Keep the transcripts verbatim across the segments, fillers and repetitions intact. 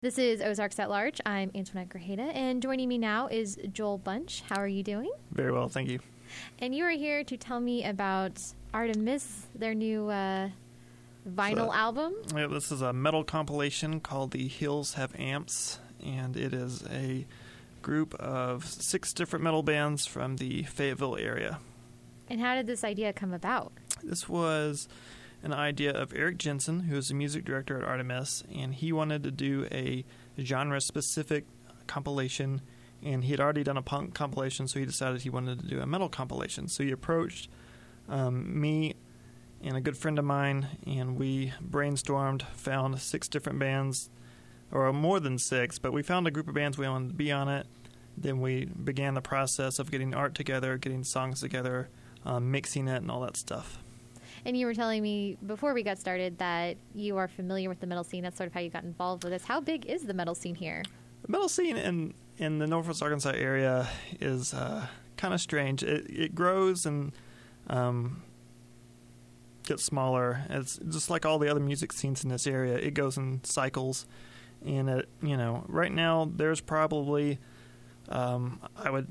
This is Ozarks at Large. I'm Antoinette Grajeda, and joining me now is Joel Bunch. How are you doing? Very well, thank you. And you are here to tell me about Artemis, their new uh, vinyl so, album. Yeah, this is a metal compilation called The Hills Have Amps, and it is a group of six different metal bands from the Fayetteville area. And how did this idea come about? This was an idea of Eric Jensen, who is the music director at Artemis, and he wanted to do a genre-specific compilation, and he had already done a punk compilation, so he decided he wanted to do a metal compilation. So he approached um, me and a good friend of mine, and we brainstormed, found six different bands, or more than six, but we found a group of bands we wanted to be on it. Then we began the process of getting art together, getting songs together, um, mixing it, and all that stuff. And you were telling me before we got started that you are familiar with the metal scene. That's sort of how you got involved with this. How big is the metal scene here? The metal scene in, in the Northwest Arkansas area is uh, kind of strange. It, it grows and um, gets smaller. It's just like all the other music scenes in this area. It goes in cycles. And, it, you know, right now there's probably, um, I would...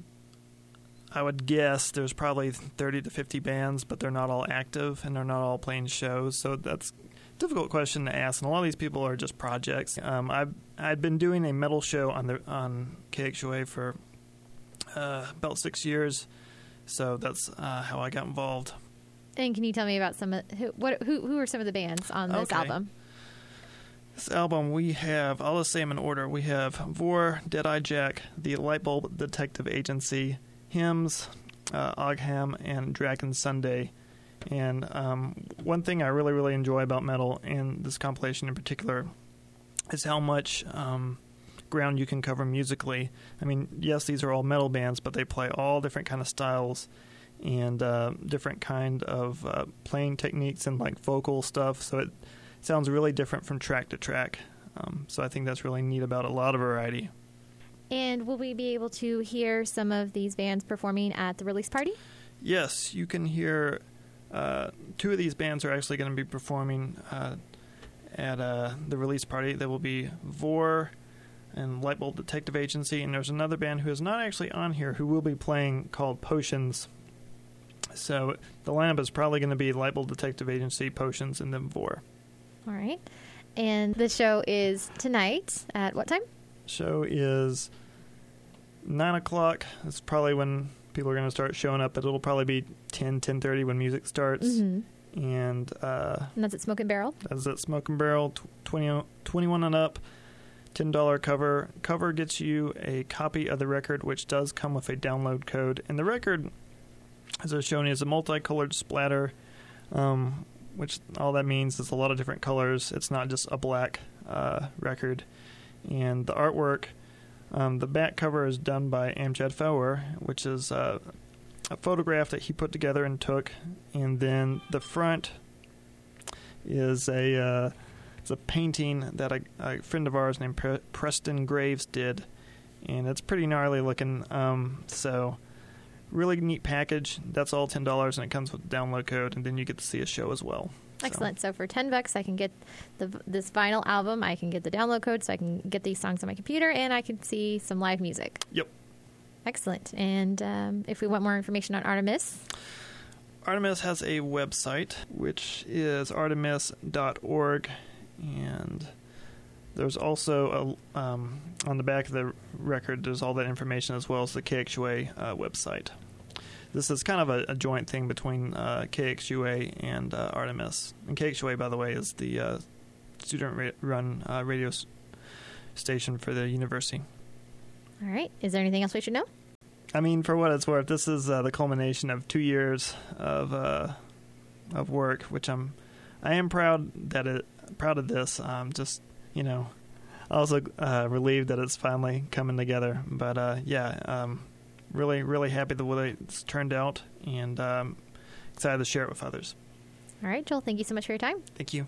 I would guess there's probably thirty to fifty bands, but they're not all active and they're not all playing shows. So that's a difficult question to ask. And a lot of these people are just projects. Um, I've I'd been doing a metal show on the on K X U A for uh, about six years, so that's uh, how I got involved. And can you tell me about some of who what who who are some of the bands on this okay. album? This album we have, I'll just say them in order. We have Vor, Deadeye Jack, the Lightbulb Detective Agency, Hymns, uh, Ogham, and Dragon Sunday. And um, one thing I really, really enjoy about metal, and this compilation in particular, is how much um, ground you can cover musically. I mean, yes, these are all metal bands, but they play all different kind of styles and uh, different kind of uh, playing techniques and like vocal stuff. So it sounds really different from track to track. Um, so I think that's really neat about a lot of variety. And will we be able to hear some of these bands performing at the release party? Yes, you can hear uh, two of these bands are actually going to be performing uh, at uh, the release party. There will be Vor and Lightbulb Detective Agency, and there's another band who is not actually on here who will be playing called Potions. So the lineup is probably going to be Lightbulb Detective Agency, Potions, and then Vor. All right. And the show is tonight at what time? Show is nine o'clock. That's probably when people are going to start showing up, but it'll probably be ten, ten thirty when music starts. Mm-hmm. And, uh, and that's at Smoke and Barrel? That's at Smoke and Barrel, twenty, twenty-one and up, ten dollars cover. Cover gets you a copy of the record, which does come with a download code. And the record, as I've shown you, is a multicolored splatter, um, which all that means is a lot of different colors. It's not just a black uh, record. And the artwork, um, the back cover is done by Amjad Fowler, which is uh, a photograph that he put together and took. And then the front is a uh, it's a painting that a, a friend of ours named Pre- Preston Graves did, and it's pretty gnarly looking. Um, so really neat package. That's all ten dollars, and it comes with a download code, and then you get to see a show as well. Excellent. So, so for ten bucks, I can get the this vinyl album. I can get the download code, so I can get these songs on my computer, and I can see some live music. Yep. Excellent. And um, if we want more information on Artemis, Artemis has a website, which is artemis dot org, and there's also a, um, on the back of the record, there's all that information as well as the K X U A uh, website. This is kind of a, a joint thing between uh, K X U A and uh, Artemis. And K X U A, by the way, is the uh, student-run uh, radio s- station for the university. All right. Is there anything else we should know? I mean, for what it's worth, this is uh, the culmination of two years of uh, of work, which I'm I am proud that it proud of this. Um, just you know, also uh, relieved that it's finally coming together. But uh, yeah. Um, Really, really happy the way it's turned out, and um, excited to share it with others. All right, Joel, thank you so much for your time. Thank you.